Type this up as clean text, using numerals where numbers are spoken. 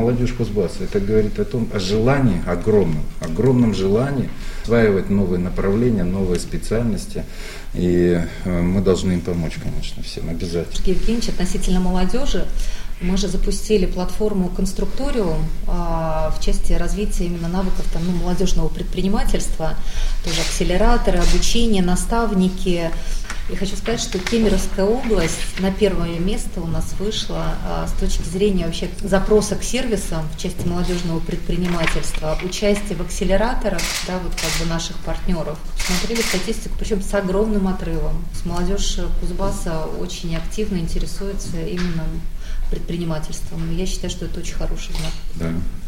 молодежь Кузбасса. Это говорит о желании, огромном желании осваивать новые направления, новые специальности. И мы должны им помочь, конечно, всем обязательно. Сергей Евгеньевич, относительно молодежи, мы же запустили платформу «Конструкториум» в части развития именно навыков молодежного предпринимательства, тоже акселераторы, обучение, наставники. И хочу сказать, что Кемеровская область на первое место у нас вышла с точки зрения вообще запроса к сервисам в части молодежного предпринимательства, участие в акселераторах, наших партнеров. Смотрели статистику, причем с огромным отрывом. Молодежь Кузбасса очень активно интересуется именно предпринимательством. Я считаю, что это очень хороший знак. Да.